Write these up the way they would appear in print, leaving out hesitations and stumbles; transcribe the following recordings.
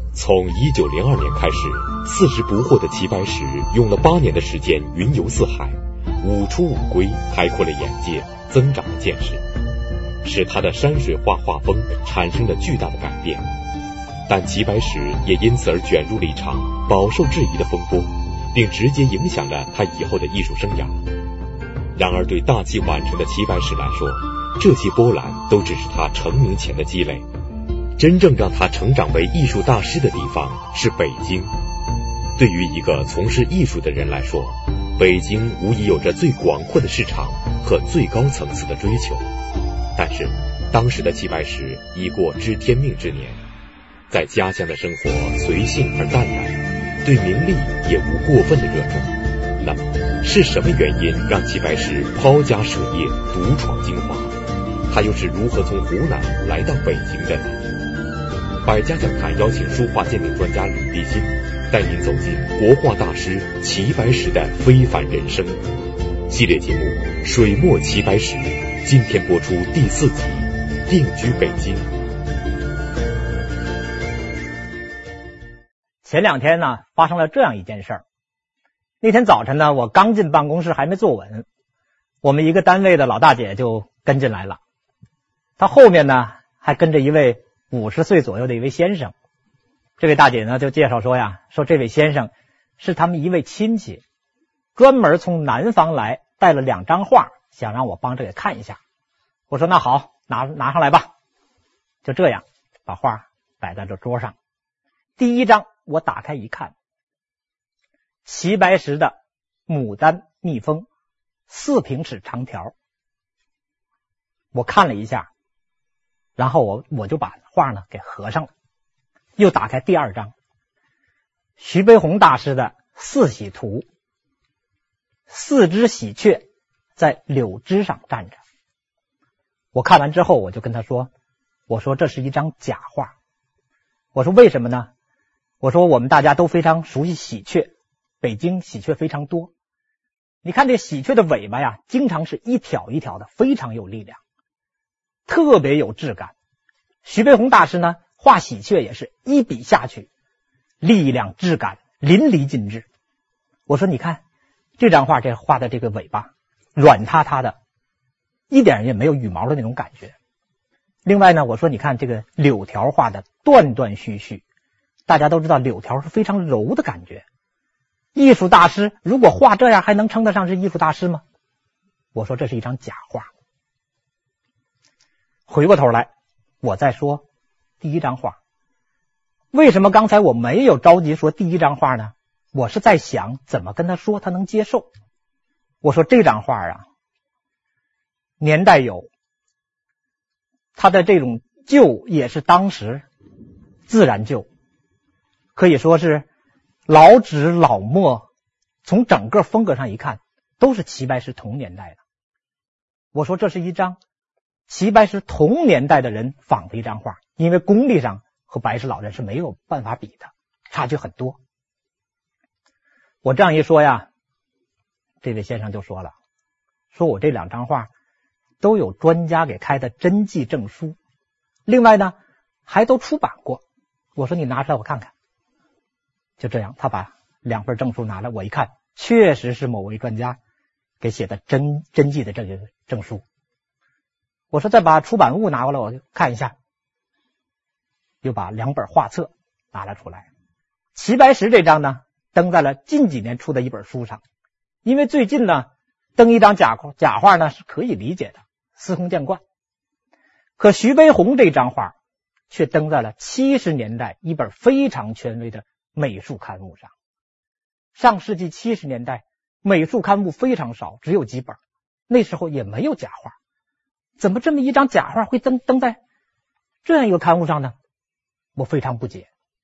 从1902年开始，40不惑的齐白石用了8年的时间云游四海，5出5归，开阔了眼界，增长了见识，使他的山水画画风产生了巨大的改变。但齐白石也因此而卷入了一场饱受质疑的风波，并直接影响了他以后的艺术生涯。然而对大器晚成的齐白石来说，这些波澜都只是他成名前的积累。真正让他成长为艺术大师的地方是北京。对于一个从事艺术的人来说，北京无疑有着最广阔的市场和最高层次的追求。但是当时的齐白石已过知天命之年，在家乡的生活随性而淡然，对名利也无过分的热衷。那么是什么原因让齐白石抛家舍业独闯京华？他又是如何从湖南来到北京的呢？百家讲坛邀请书画鉴定专家吕立新带您走进国画大师齐白石的非凡人生系列节目《水墨齐白石》，今天播出第4集《定居北京》。 前2天呢，发生了这样一件事儿。那天早晨呢，我刚进办公室还没坐稳，我们一个单位的老大姐就跟进来了。她后面呢还跟着一位50岁左右的一位先生。这位大姐呢就介绍说说这位先生是他们一位亲戚，专门从南方来，带了2张画，想让我帮着给看一下。我说那好，拿上来吧。就这样把画摆在这桌上。第1张我打开一看，齐白石的牡丹蜜蜂4平尺长条。我看了一下，然后我就把画呢给合上了。又打开第2张，徐悲鸿大师的4喜图，4只喜鹊在柳枝上站着。我看完之后我就跟他说，我说这是一张假画。我说为什么呢？我说我们大家都非常熟悉喜鹊，北京喜鹊非常多。你看这喜鹊的尾巴经常是一条一条的，非常有力量，特别有质感。徐悲鸿大师呢画喜鹊也是一笔下去，力量质感淋漓尽致。我说你看这张画，这画的这个尾巴软塌塌的，一点也没有羽毛的那种感觉。另外呢，我说你看这个柳条画的断断续续，大家都知道柳条是非常柔的感觉。艺术大师如果画这样还能称得上是艺术大师吗？我说这是一张假画。回过头来我再说第1张画。为什么刚才我没有着急说第1张画呢？我是在想怎么跟他说他能接受。我说这张画年代有，他的这种旧也是当时自然旧，可以说是老纸老墨，从整个风格上一看都是齐白石同年代的。我说这是一张齐白石同年代的人仿的一张画，因为功力上和白石老人是没有办法比的，差距很多。我这样一说这位先生就说了，说我这2张画都有专家给开的真迹证书，另外呢还都出版过。我说你拿出来我看看。就这样他把2份证书拿来，我一看确实是某位专家给写的真迹的这个证书。我说再把出版物拿过来我就看一下，又把2本画册拿了出来。齐白石这张呢登在了近几年出的一本书上，因为最近呢登一张假画呢是可以理解的，司空见惯。可徐悲鸿这张画却登在了70年代一本非常权威的美术刊物上。上世纪70年代美术刊物非常少，只有几本，那时候也没有假画，怎么这么一张假画会登在这样一个刊物上呢？我非常不解。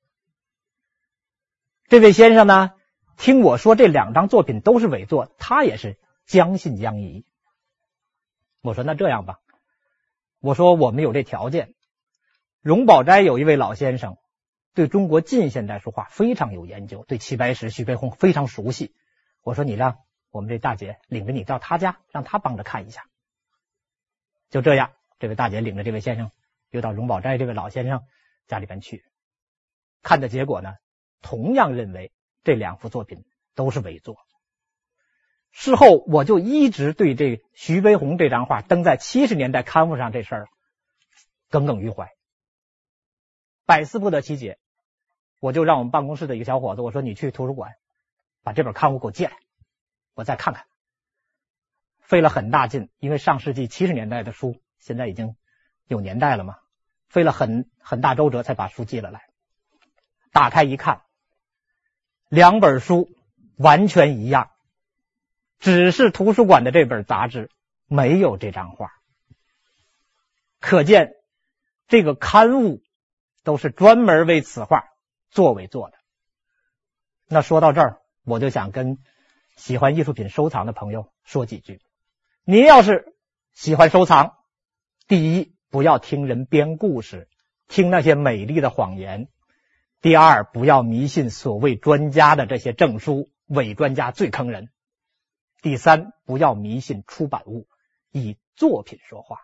这位先生呢听我说这2张作品都是伪作，他也是将信将疑。我说那这样吧，我说我们有这条件，荣宝斋有一位老先生对中国近现代书画非常有研究，对齐白石徐悲鸿非常熟悉。我说你让我们这大姐领着你到他家，让他帮着看一下。就这样这位大姐领着这位先生又到荣宝斋这位老先生家里边去看的结果呢，同样认为这2幅作品都是伪作。事后我就一直对这徐悲鸿这张画登在70年代刊物上这事儿耿耿于怀，百思不得其解。我就让我们办公室的一个小伙子，我说你去图书馆把这本刊物给我借来，我再看看。费了很大劲，因为上世纪70年代的书现在已经有年代了嘛，费了很大周折才把书寄了来。打开一看，2本书完全一样，只是图书馆的这本杂志没有这张画。可见这个刊物都是专门为此画做伪做的。那说到这儿，我就想跟喜欢艺术品收藏的朋友说几句。您要是喜欢收藏，第一，不要听人编故事，听那些美丽的谎言；第二，不要迷信所谓专家的这些证书，伪专家最坑人；第三，不要迷信出版物，以作品说话。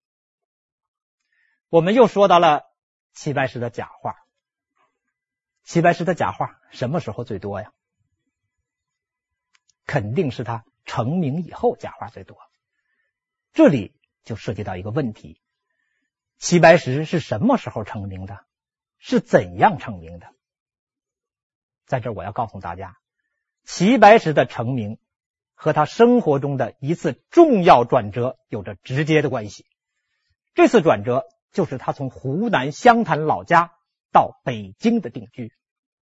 我们又说到了齐白石的假画。齐白石的假画什么时候最多呀？肯定是他成名以后假画最多。这里就涉及到一个问题，齐白石是什么时候成名的？是怎样成名的？在这儿我要告诉大家，齐白石的成名和他生活中的一次重要转折有着直接的关系。这次转折就是他从湖南湘潭老家到北京的定居。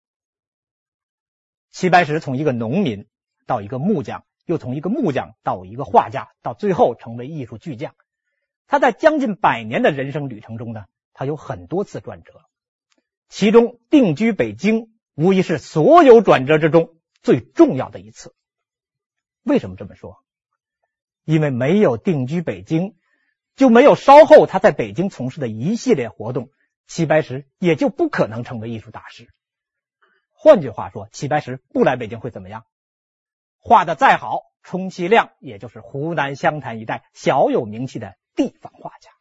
齐白石从一个农民到一个木匠，又从一个木匠到一个画家，到最后成为艺术巨匠。他在将近100年的人生旅程中呢，他有很多次转折，其中定居北京无疑是所有转折之中最重要的一次。为什么这么说？因为没有定居北京，就没有稍后他在北京从事的一系列活动，齐白石也就不可能成为艺术大师。换句话说，齐白石不来北京会怎么样？画的再好，充其量也就是湖南湘潭一带小有名气的地方画家。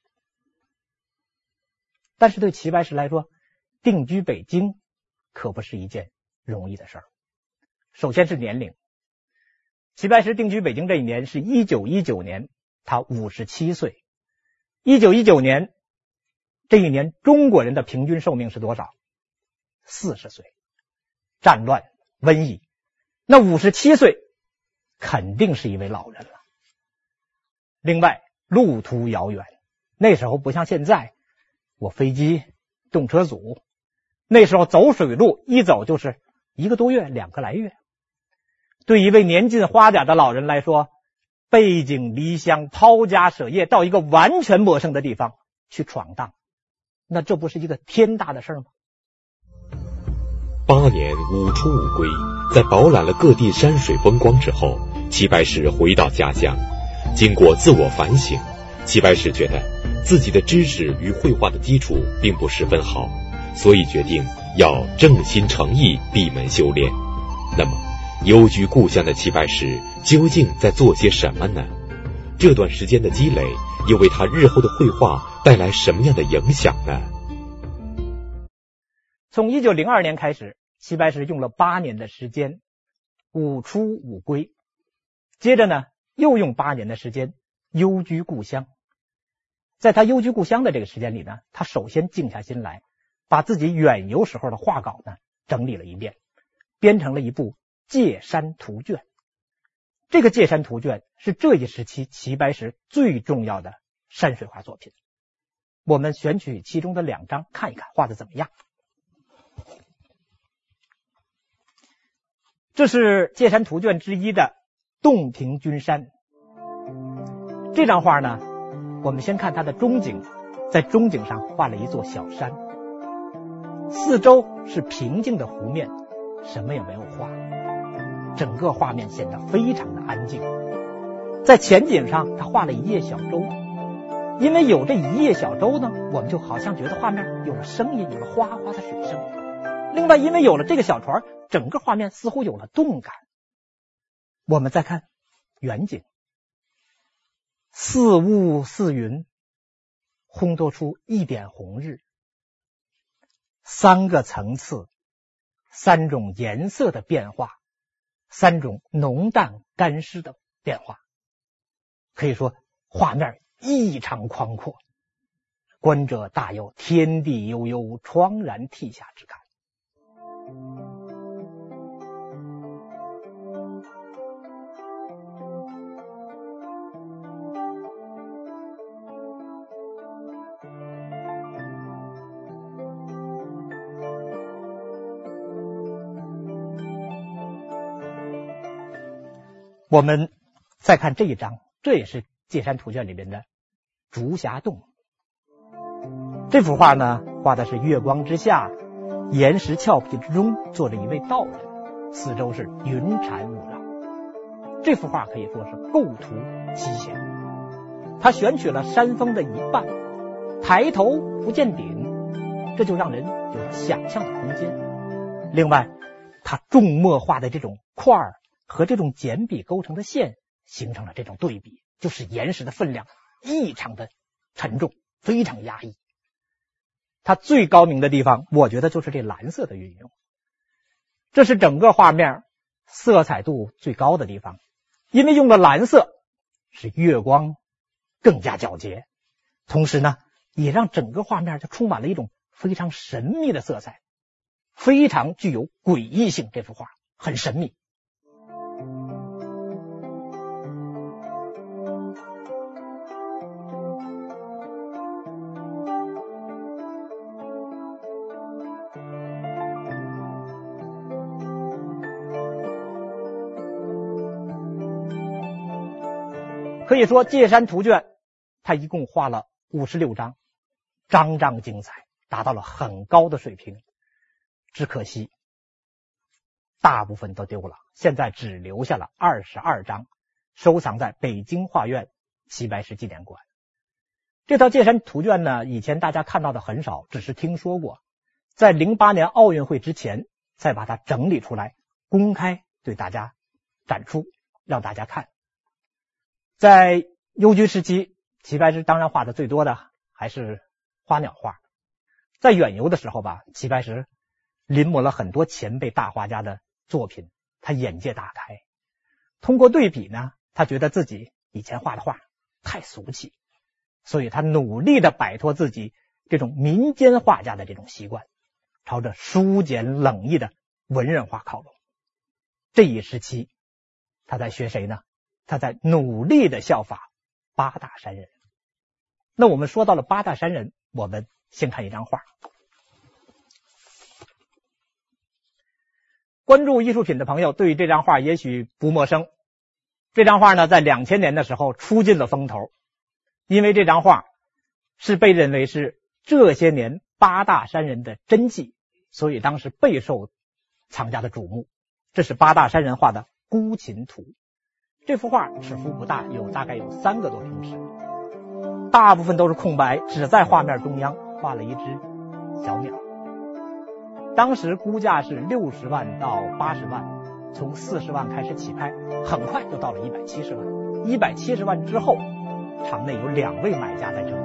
但是对齐白石来说，定居北京可不是一件容易的事儿。首先是年龄，齐白石定居北京这一年是1919年，他57岁。1919年这一年，中国人的平均寿命是多少？40岁。战乱、瘟疫，那57岁肯定是一位老人了。另外，路途遥远，那时候不像现在，我飞机、动车组，那时候走水路一走就是1个多月、2个来月。对一位年近花甲的老人来说，背井离乡、抛家舍业到一个完全陌生的地方去闯荡，那这不是一个天大的事吗 ？8年5出5归，在饱览了各地山水风光之后，齐白石回到家乡。经过自我反省，齐白石觉得自己的知识与绘画的基础并不十分好，所以决定要正心诚意闭门修炼。那么，幽居故乡的齐白石究竟在做些什么呢？这段时间的积累又为他日后的绘画带来什么样的影响呢？ 从1902年开始，齐白石用了8年的时间5出5归，接着呢又用8年的时间幽居故乡。在他幽居故乡的这个时间里呢，他首先静下心来，把自己远游时候的画稿呢整理了一遍，编成了一部《界山图卷》。这个《界山图卷》是这一时期齐白石最重要的山水画作品。我们选取其中的2张看一看画的怎么样。这是界山图卷之一的洞庭君山。这张画呢，我们先看它的中景，在中景上画了一座小山，四周是平静的湖面，什么也没有画，整个画面显得非常的安静。在前景上他画了一叶小舟，因为有这一叶小舟呢，我们就好像觉得画面有了声音，有了哗哗的水声。另外，因为有了这个小船，整个画面似乎有了动感。我们再看远景，似雾似云，烘托出一点红日。 3个层次、3种颜色的变化、3种浓淡干湿的变化，可以说画面异常宽阔，观者大有天地悠悠，怆然涕下之感。我们再看这一张，这也是《界山图卷》里面的竹匣洞。这幅画呢，画的是月光之下，岩石峭壁之中坐着一位道人，四周是云缠雾绕。这幅画可以说是构图极险，他选取了山峰的一半，抬头不见顶，这就让人有想象的空间。另外，他重墨画的这种块儿和这种简笔构成的线形成了这种对比，就使岩石的分量异常的沉重，非常压抑。它最高明的地方，我觉得就是这蓝色的运用，这是整个画面色彩度最高的地方，因为用了蓝色，使月光更加皎洁，同时呢，也让整个画面就充满了一种非常神秘的色彩，非常具有诡异性。这幅画很神秘。可以说《界山图卷》它一共画了56张，张张精彩，达到了很高的水平。只可惜大部分都丢了，现在只留下了22张，收藏在北京画院齐白石纪念馆。这套《界山图卷》呢，以前大家看到的很少，只是听说过，在08年奥运会之前再把它整理出来，公开对大家展出，让大家看。在幽居时期，齐白石当然画的最多的还是花鸟画。在远游的时候吧，齐白石临摹了很多前辈大画家的作品，他眼界大开。通过对比呢，他觉得自己以前画的画太俗气，所以他努力的摆脱自己这种民间画家的这种习惯，朝着疏简冷逸的文人画靠拢。这一时期他在学谁呢？他在努力的效法八大山人。那我们说到了八大山人，我们先看一张画。关注艺术品的朋友对这张画也许不陌生。这张画呢，在2000年的时候出尽了风头，因为这张画是被认为是这些年八大山人的真迹，所以当时备受藏家的瞩目。这是八大山人画的孤琴图。这幅画尺幅不大，大概有3个多平尺，大部分都是空白，只在画面中央画了一只小鸟。当时估价是60万到80万，从40万开始起拍，很快就到了170万。170万之后，场内有2位买家在争。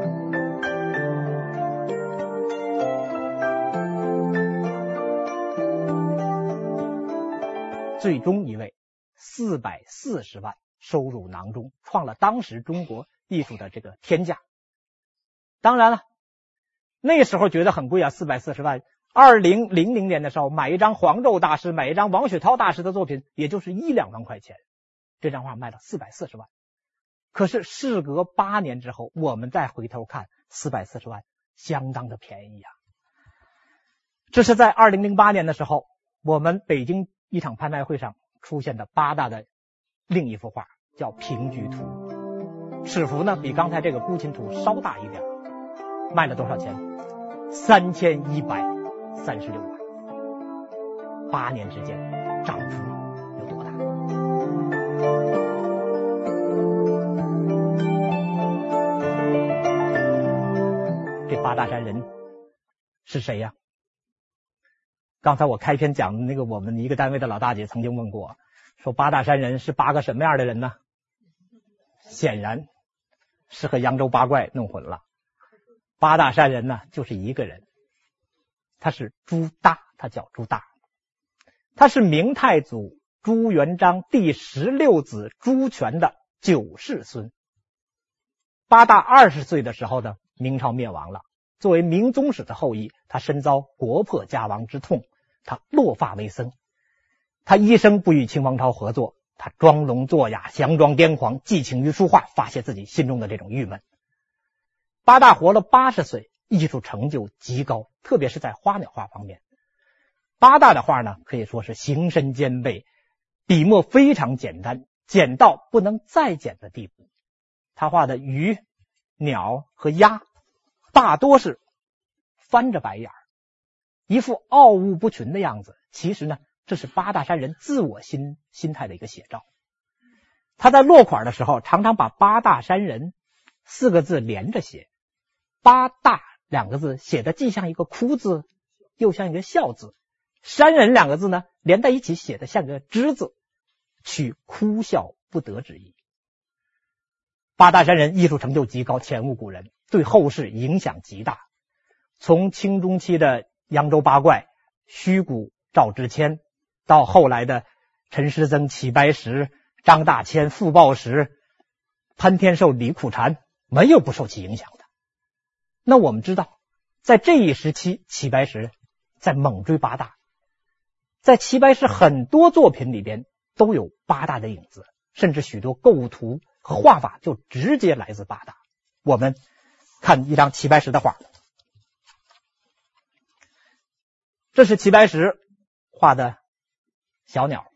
最终一位440万收入囊中，创了当时中国艺术的这个天价。当然了，那时候觉得很贵啊，440万。2000年的时候，买一张黄胄大师，买一张王雪涛大师的作品，也就是1-2万块钱。这张画卖了440万。可是事隔8年之后，我们再回头看，440万相当的便宜啊。这是在2008年的时候，我们北京一场拍卖会上出现的八大的另一幅画，叫平居图。尺幅呢比刚才这个孤琴图稍大一点，卖了多少钱？3136万。8年之间涨幅有多大？这八大山人是谁呀？刚才我开篇讲的那个我们一个单位的老大姐曾经问过，说八大山人是8个什么样的人呢？显然是和扬州八怪弄混了。八大山人呢，就是一个人， 他是朱大，他叫朱大，他是明太祖朱元璋第16子朱权的9世孙。八大20岁的时候呢，明朝灭亡了。作为明宗室的后裔，他深遭国破家亡之痛，他落发为僧。他一生不与清王朝合作，他装聋作哑，佯装癫狂，寄情于书画，发泄自己心中的这种郁闷。八大活了80岁，艺术成就极高，特别是在花鸟画方面。八大的画呢，可以说是形深兼备，笔墨非常简单，简到不能再简的地步。他画的鱼、鸟和鸭大多是翻着白眼，一副傲物不群的样子。其实呢，这是八大山人自我心态的一个写照。他在落款的时候，常常把八大山人4个字连着写，八大2个字写的既像一个哭字，又像一个笑字，山人2个字呢连在一起写的像个之字，取哭笑不得之意。八大山人艺术成就极高，前无古人，对后世影响极大。从清中期的扬州八怪、虚谷、赵之谦，到后来的陈师曾、齐白石、张大千、傅抱石、潘天寿、李苦禅，没有不受其影响的。那我们知道，在这一时期，齐白石在猛追八大，在齐白石很多作品里边都有八大的影子，甚至许多构图和画法就直接来自八大。我们看一张齐白石的画，这是齐白石画的小鸟，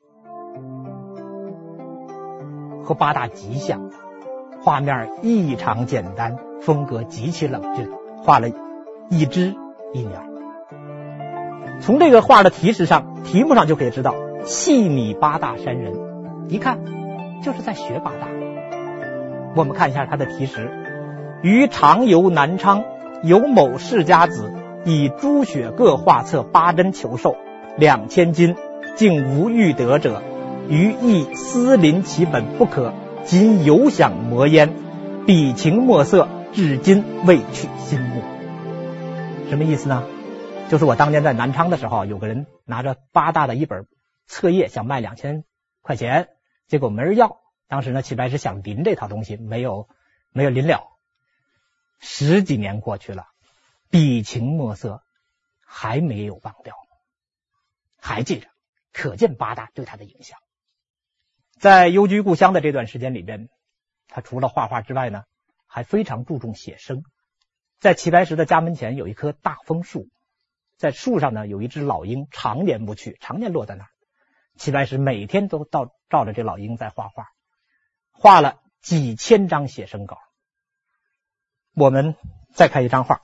和八大极像，画面异常简单，风格极其冷峻，画了一只一鸟。从这个画的题目上就可以知道，细拟八大山人，一看就是在学八大。我们看一下他的题诗：于常游南昌，有某世家子，以朱雪各画册8针求寿，2000金，竟无欲得者，于亦思临其本不可，今犹想磨焉，笔情墨色，至今未去心目。什么意思呢？就是我当年在南昌的时候，有个人拿着八大的一本册页想卖2000块钱，结果没人要。当时呢，齐白石想临这套东西，没有临了。10几年过去了，笔情墨色还没有忘掉，还记着，可见八大对他的影响。在幽居故乡的这段时间里边，他除了画画之外呢，还非常注重写生。在齐白石的家门前有一棵大枫树，在树上呢有一只老鹰，常年不去，常年落在那儿。齐白石每天都照着这老鹰在画画，画了几千张写生稿。我们再看一张画，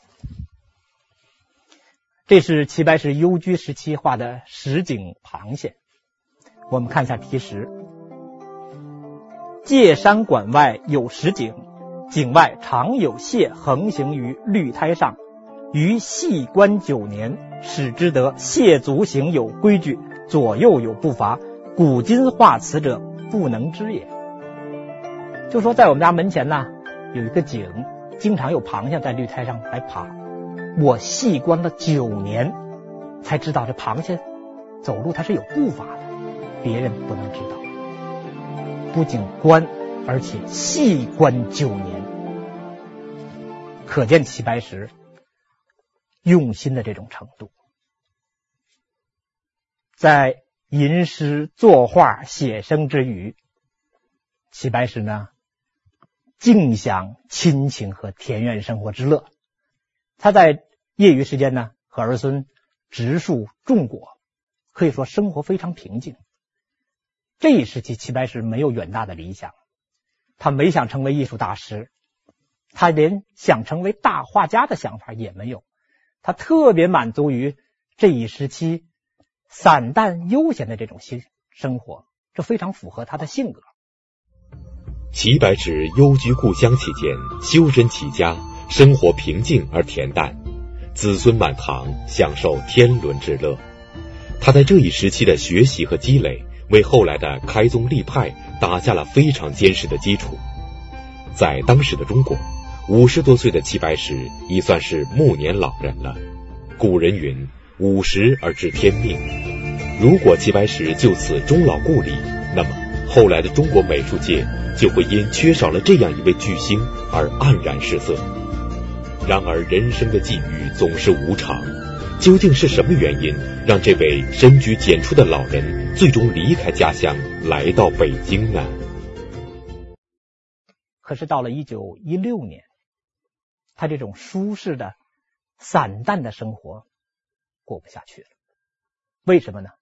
这是齐白石幽居时期画的石井螃蟹。我们看一下题诗：界山馆外有石井，井外常有蟹横行于绿苔上，于细观9年，始知得蟹足行有规矩，左右有步伐，古今画此者不能知也。就说在我们家门前呢有一个井，经常有螃蟹在绿苔上来爬，我细观了9年才知道这螃蟹走路它是有步伐的，别人不能知道。不仅观，而且细观9年，可见齐白石用心的这种程度。在吟诗作画写生之余，齐白石呢尽享亲情和田园生活之乐。他在业余时间呢和儿孙植树种果，可以说生活非常平静。这一时期齐白石没有远大的理想，他没想成为艺术大师，他连想成为大画家的想法也没有，他特别满足于这一时期散淡悠闲的这种生活，这非常符合他的性格。 齐白石幽居故乡期间，修身齐家，生活平静而恬淡，子孙满堂，享受天伦之乐。他在这一时期的学习和积累，为后来的开宗立派打下了非常坚实的基础。在当时的中国，50多岁的齐白石已算是暮年老人了。古人云： 午时而知天命。如果齐白石就此终老故里，那么后来的中国美术界就会因缺少了这样一位巨星而黯然失色。然而人生的际遇总是无常，究竟是什么原因让这位深居简出的老人最终离开家乡来到北京呢？ 可是到了1916年，他这种舒适的散淡的生活过不下去了。为什么呢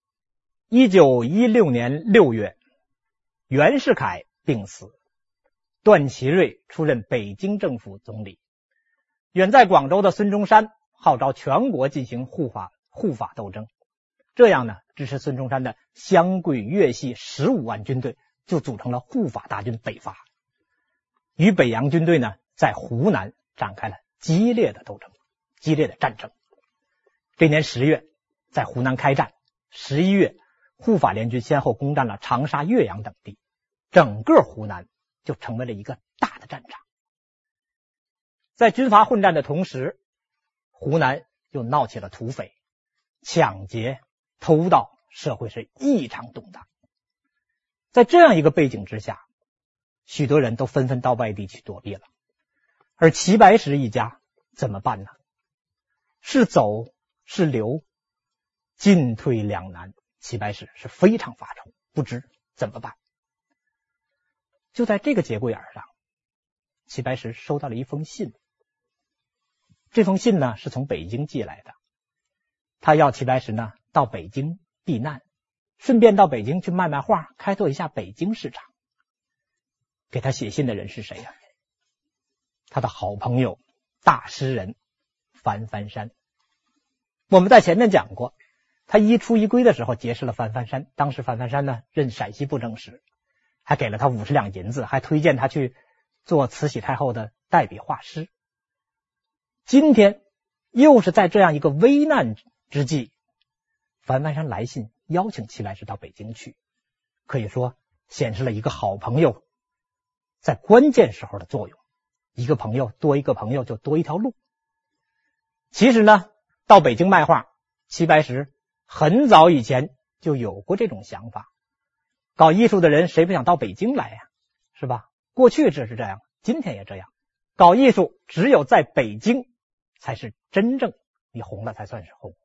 ？1916年6月，袁世凯病死，段祺瑞出任北京政府总理。远在广州的孙中山号召全国进行护法斗争，这样呢，支持孙中山的湘桂粤系15万军队就组成了护法大军北伐，与北洋军队呢在湖南展开了激烈的战争。这年10月在湖南开战，11月护法联军先后攻占了长沙、岳阳等地，整个湖南就成为了一个大的战场。在军阀混战的同时，湖南又闹起了土匪、抢劫、偷盗，社会是异常动荡。在这样一个背景之下，许多人都纷纷到外地去躲避了。而齐白石一家怎么办呢？是走是留，进退两难。齐白石是非常发愁，不知怎么办。就在这个节骨眼上，齐白石收到了一封信。这封信呢是从北京寄来的，他要齐白石呢到北京避难，顺便到北京去卖画，开拓一下北京市场。给他写信的人是谁呀？他的好朋友大诗人樊樊山。我们在前面讲过，他一出一归的时候结识了樊樊山，当时樊樊山呢任陕西布政使，还给了他50两银子，还推荐他去做慈禧太后的代笔画师。今天又是在这样一个危难之际，樊樊山来信邀请齐白石到北京去，可以说显示了一个好朋友在关键时候的作用。一个朋友多一个朋友就多一条路。其实呢，到北京卖画，齐白石很早以前就有过这种想法。搞艺术的人谁不想到北京来呀？是吧？过去只是这样，今天也这样。搞艺术只有在北京才是真正你红了才算是红。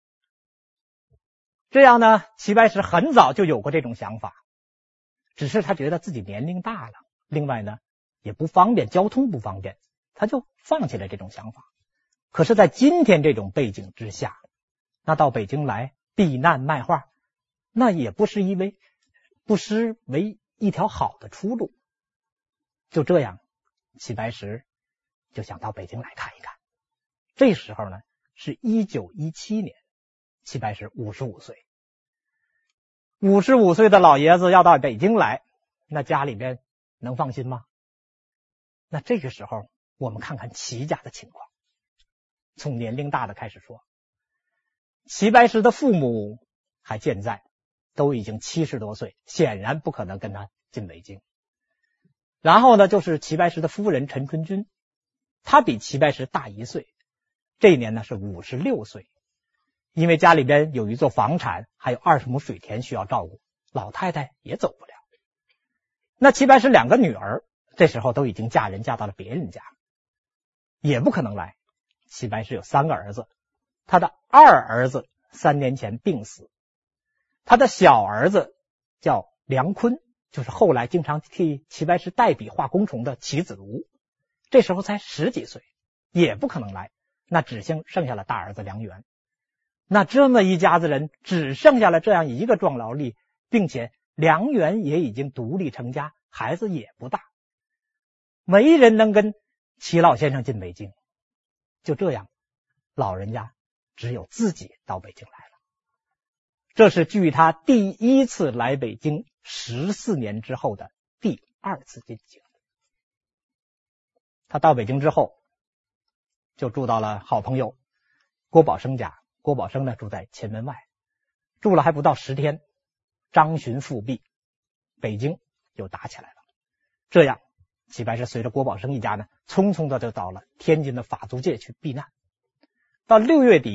这样呢，齐白石很早就有过这种想法，只是他觉得自己年龄大了，另外呢也不方便，交通不方便，他就放弃了这种想法。可是在今天这种背景之下，那到北京来避难卖画，那也不失为一条好的出路。就这样，齐白石就想到北京来看一看。这时候呢是1917年，齐白石55岁。55岁的老爷子要到北京来，那家里边能放心吗？那这个时候我们看看齐家的情况。从年龄大的开始说，齐白石的父母还健在，都已经70多岁，显然不可能跟他进北京。然后呢就是齐白石的夫人陈春君，她比齐白石大1岁，这一年呢是56岁。因为家里边有一座房产，还有20亩水田需要照顾，老太太也走不了。那齐白石2个女儿这时候都已经嫁人，嫁到了别人家，也不可能来。齐白石有3个儿子，他的二儿子3年前病死，他的小儿子叫梁坤，就是后来经常替齐白石代笔画工虫的齐子如，这时候才10几岁，也不可能来。那只剩下了大儿子梁元。那这么一家子人只剩下了这样一个壮劳力，并且梁元也已经独立成家，孩子也不大，没人能跟齐老先生进北京。就这样，老人家只有自己到北京来了。这是距他第1次来北京14年之后的第2次进京。他到北京之后就住到了好朋友郭宝生家，郭宝生呢住在前门外，住了还不到10天，张巡复辟，北京又打起来了。这样齐白石随着郭宝生一家呢，匆匆的就到了天津的法租界去避难。到6月底，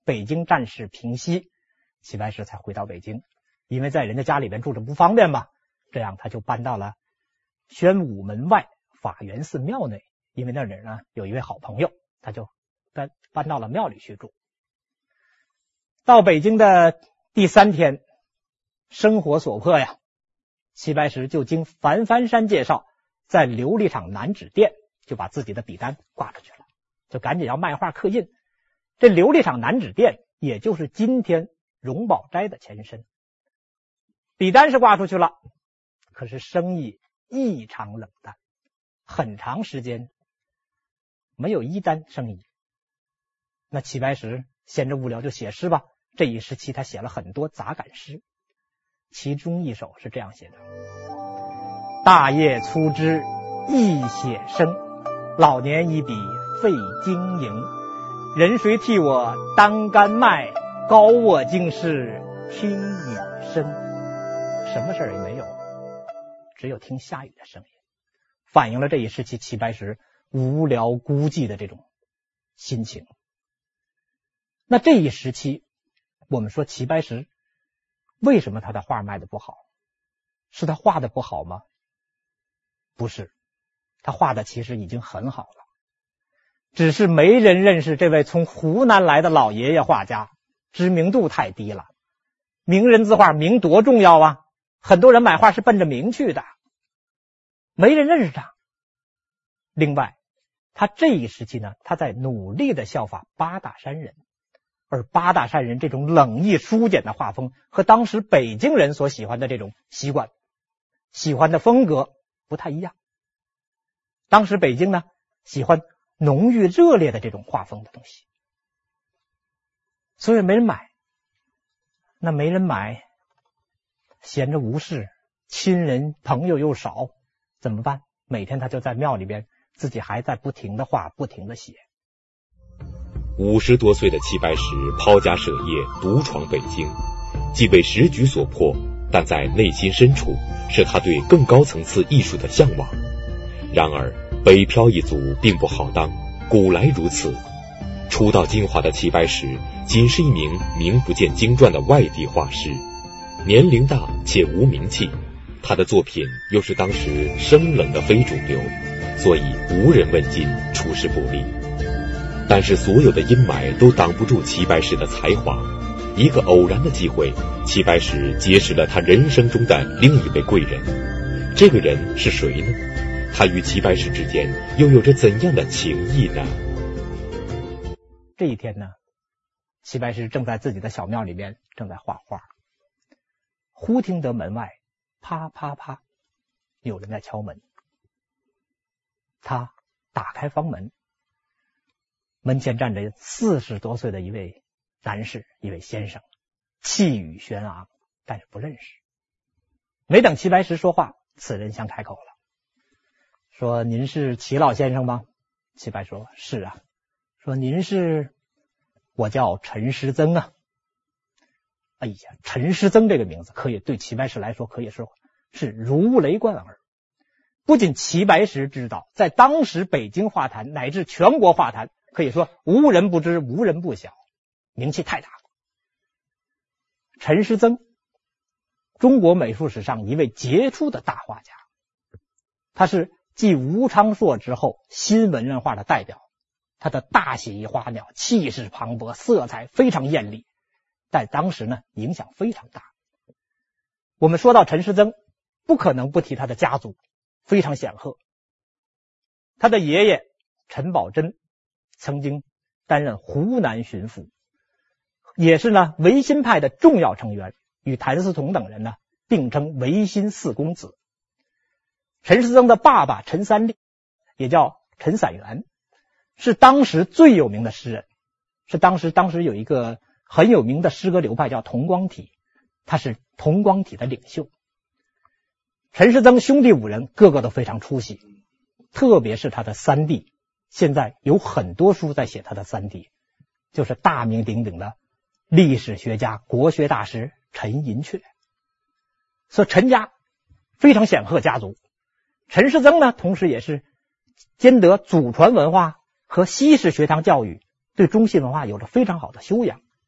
北京战事平息，齐白石才回到北京。因为在人家家里边住着不方便嘛，这样他就搬到了宣武门外法源寺庙内，因为那里呢有一位好朋友，他就搬到了庙里去住。到北京的第3天，生活所迫呀，齐白石就经樊帆山介绍，在琉璃厂南纸店就把自己的笔单挂出去了，就赶紧要卖画刻印。这琉璃厂南纸店也就是今天荣宝斋的前身。笔单是挂出去了，可是生意异常冷淡，很长时间没有一单生意。那齐白石闲着无聊就写诗吧，这一时期他写了很多杂感诗，其中一首是这样写的：大叶粗枝一写生，老年一笔费经营，人谁替我当干麦，高卧经世听雨声。什么事儿也没有，只有听下雨的声音，反映了这一时期齐白石无聊孤寂的这种心情。那这一时期我们说齐白石为什么他的画卖的不好？是他画的不好吗？不是，他画的其实已经很好了，只是没人认识这位从湖南来的老爷爷画家，知名度太低了。名人字画名多重要啊，很多人买画是奔着名去的，没人认识他。另外他这一时期呢，他在努力的效法八大山人，而八大山人这种冷意疏简的画风和当时北京人所喜欢的这种习惯喜欢的风格不太一样。当时北京呢喜欢浓郁热烈的这种画风的东西，所以没人买。那没人买，闲着无事，亲人朋友又少，怎么办？每天他就在庙里边，自己还在不停的画，不停的写。 50多岁的齐白石抛家舍业，独闯北京，既为时局所迫，但在内心深处是他对更高层次艺术的向往。然而北漂一族并不好当，古来如此。初到金华的齐白石仅是一名名不见经传的外地画师，年龄大且无名气，他的作品又是当时生冷的非主流，所以无人问津，出师不利。但是所有的阴霾都挡不住齐白石的才华。一个偶然的机会，齐白石结识了他人生中的另一位贵人。这个人是谁呢？他与齐白石之间又有着怎样的情谊呢？ 这一天呢，齐白石正在自己的小庙里边正在画画，忽听得门外啪啪啪有人在敲门。他打开房门，门前站着40多岁的一位男士，一位先生，气宇轩昂，但是不认识。没等齐白石说话，此人先开口了，说：“您是齐老先生吗？”齐白石说：“是啊。”说：“您是？”“我叫陈师曾啊。”哎呀，陈师曾这个名字可以对齐白石来说可以说是如雷贯耳。不仅齐白石知道，在当时北京画坛乃至全国画坛，可以说无人不知，无人不晓，名气太大了。陈师曾，中国美术史上一位杰出的大画家，他是继吴昌硕之后新文人画的代表。他的大写意花鸟气势磅礴，色彩非常艳丽，在当时呢影响非常大。我们说到陈师曾，不可能不提他的家族，非常显赫。他的爷爷陈宝箴曾经担任湖南巡抚，也是呢维新派的重要成员，与谭嗣同等人呢并称维新四公子。陈师曾的爸爸陈三立也叫陈散元，是当时最有名的诗人，是当时有一个很有名的诗歌流派叫同光体，他是同光体的领袖。陈师曾兄弟5人个个都非常出息，特别是他的三弟，现在有很多书在写他的三弟，就是大名鼎鼎的历史学家、国学大师陈寅恪。所以陈家非常显赫家族。陈师曾呢，同时也是兼得祖传文化和西式学堂教育，对中西文化有着非常好的修养，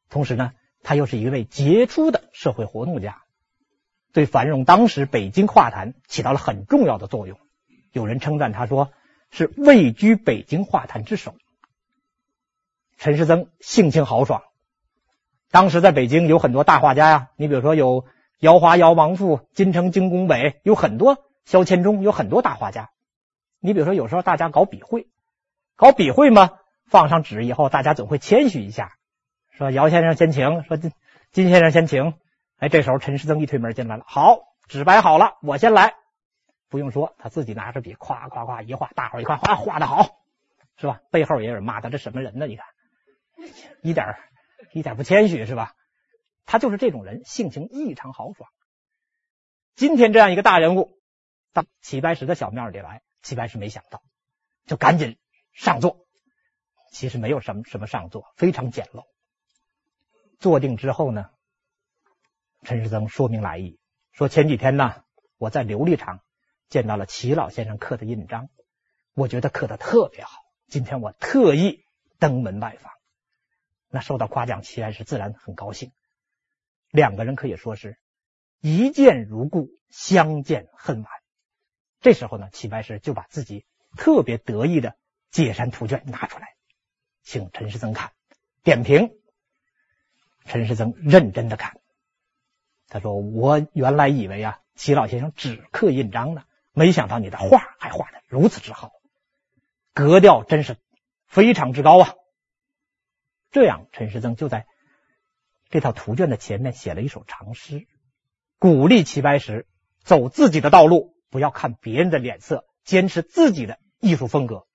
同时呢，他又是一位杰出的社会活动家，对繁荣当时北京画坛起到了很重要的作用。有人称赞他说是位居北京画坛之首。陈师曾性情豪爽，当时在北京有很多大画家呀，你比如说有姚华、姚王父、金城、金拱北，有很多萧谦中，有很多大画家。你比如说有时候大家搞笔会嘛，放上纸以后，大家总会谦虚一下，说姚先生先请，说金先生先请。这时候陈师曾一推门进来了，好，纸摆好了，我先来。不用说，他自己拿着笔，夸夸夸一画，大伙儿一看，画得好，是吧？背后也有人骂他，这什么人呢？你看，一点不谦虚，是吧？他就是这种人，性情异常豪爽。今天这样一个大人物到齐白石的小庙里来，齐白石没想到，就赶紧上座。其实没有什么上座，非常简陋。坐定之后呢，陈师曾说明来意，说前几天呢，我在琉璃厂见到了齐老先生刻的印章，我觉得刻得特别好，今天我特意登门拜访。那受到夸奖，齐白石自然很高兴。两个人可以说是一见如故，相见恨晚。这时候呢，齐白石就把自己特别得意的解山图卷拿出来，请陈师曾看，点评。陈师曾认真的看，他说我原来以为齐老先生只刻印章呢，没想到你的画还画得如此之好，格调真是非常之高啊。这样陈师曾就在这套图卷的前面写了一首长诗，鼓励齐白石走自己的道路，不要看别人的脸色，坚持自己的艺术风格。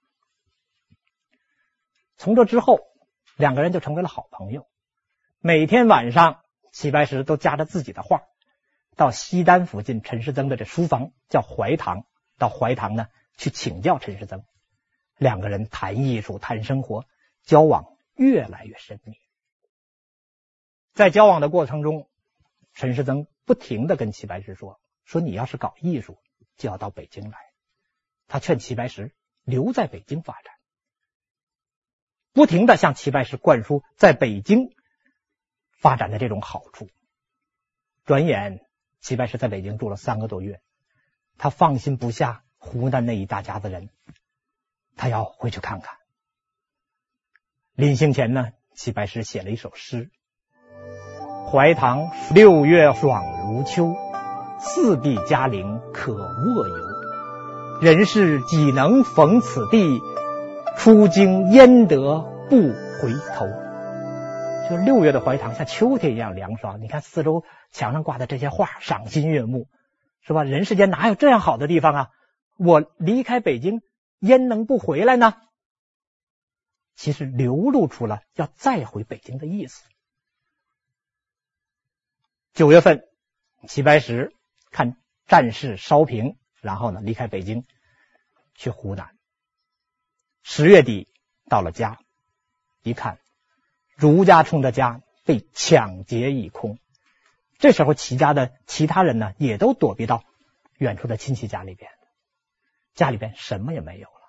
从这之后，两个人就成为了好朋友。每天晚上，齐白石都夹着自己的画到西单附近陈师曾的这书房叫怀堂，到怀堂呢去请教陈师曾。两个人谈艺术，谈生活，交往越来越深密。在交往的过程中，陈师曾不停地跟齐白石说你要是搞艺术就要到北京来。他劝齐白石留在北京发展，不停地向齐白石灌输在北京发展的这种好处。转眼齐白石在北京住了3个多月，他放心不下湖南那一大家子人，他要回去看看。临行前呢，齐白石写了一首诗：怀堂6月爽如秋，四壁嘉陵可卧游。人世几能逢此地，出京焉得不回头。就6月的怀堂像秋天一样凉爽，你看四周墙上挂的这些画，赏心悦目，是吧？人世间哪有这样好的地方啊？我离开北京焉能不回来呢？其实流露出了要再回北京的意思。9月份，齐白石看战事稍平，然后呢离开北京去湖南。10月底到了家，一看儒家冲的家被抢劫一空。这时候齐家的其他人呢也都躲避到远处的亲戚家里边，家里边什么也没有了。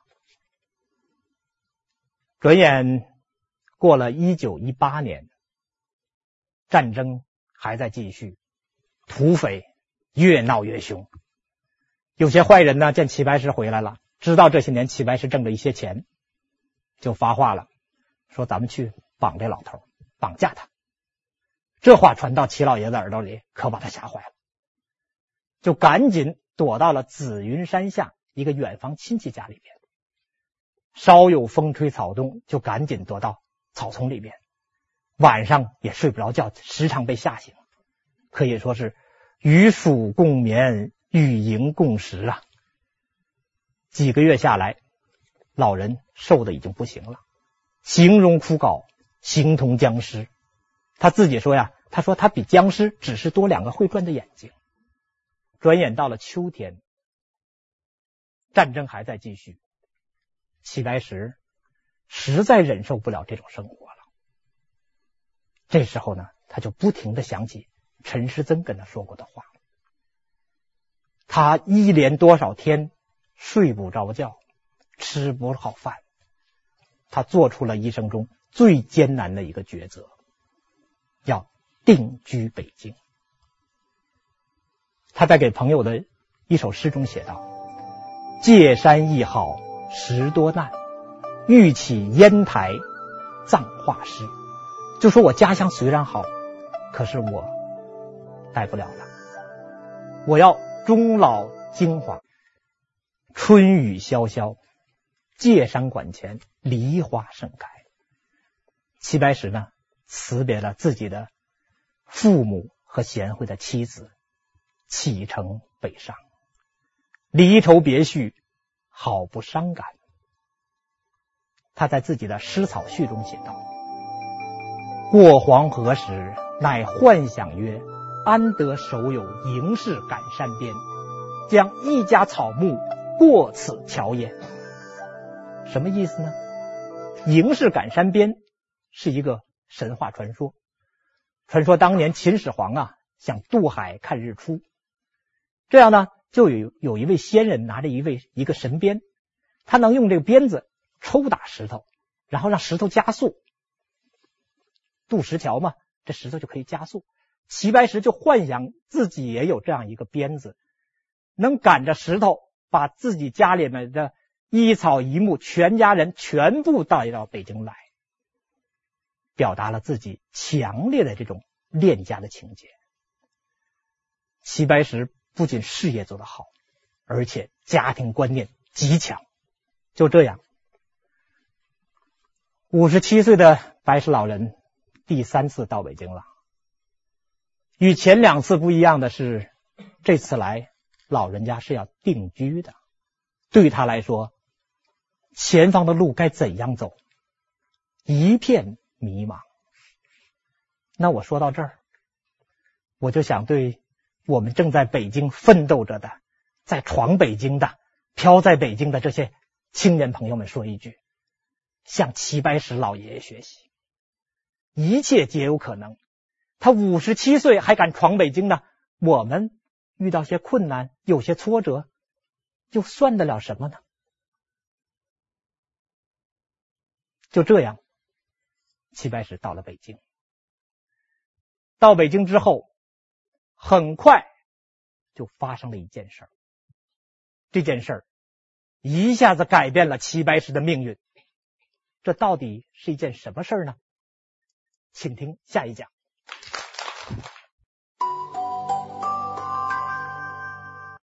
转眼过了1918年，战争还在继续，土匪越闹越凶。有些坏人呢见齐白石回来了，知道这些年齐白石挣了一些钱，就发话了，说咱们去绑这老头，绑架他。这话传到齐老爷子耳朵里，可把他吓坏了，就赶紧躲到了紫云山下一个远房亲戚家里边。稍有风吹草动，就赶紧躲到草丛里边，晚上也睡不着觉，时常被吓醒，可以说是与鼠共眠，与蝇共食啊。几个月下来，老人瘦的已经不行了，形容枯槁，形同僵尸。他自己说他说他比僵尸只是多2个会转的眼睛。转眼到了秋天，战争还在继续，齐白石实在忍受不了这种生活了。这时候呢，他就不停地想起陈师曾跟他说过的话。他一连多少天睡不着觉，吃不好饭，他做出了一生中最艰难的一个抉择。 定居北京。他在给朋友的一首诗中写道：界山亦好识多难，欲起烟台葬画师。就说我家乡虽然好，可是我待不了了，我要终老京华。春雨潇潇，界山馆前梨花盛开。齐白石呢，辞别了自己的父母和贤惠的妻子，启程北上。离愁别绪，好不伤感。他在自己的诗草序中写道：过黄河时，乃幻想曰，安得手有迎氏感山边，将一家草木过此桥焉。什么意思呢？迎氏感山边是一个神话传说，传说当年秦始皇想渡海看日出，这样呢，就有一位仙人拿着一个神鞭，他能用这个鞭子抽打石头，然后让石头加速。渡石桥嘛，这石头就可以加速。齐白石就幻想自己也有这样一个鞭子，能赶着石头把自己家里面的一草一木全家人全部带到北京来，表达了自己强烈的这种恋家的情节。齐白石不仅事业做得好，而且家庭观念极强。就这样，57岁的白石老人第3次到北京了。与前2次不一样的是，这次来老人家是要定居的。对他来说，前方的路该怎样走，一片迷茫。那我说到这儿，我就想对我们正在北京奋斗着的，在闯北京的，飘在北京的这些青年朋友们说一句：向齐白石老爷爷学习，一切皆有可能。他57岁还敢闯北京呢，我们遇到些困难，有些挫折，又算得了什么呢？就这样，齐白石到了北京。到北京之后，很快就发生了一件事儿。这件事儿一下子改变了齐白石的命运。这到底是一件什么事儿呢？请听下一讲。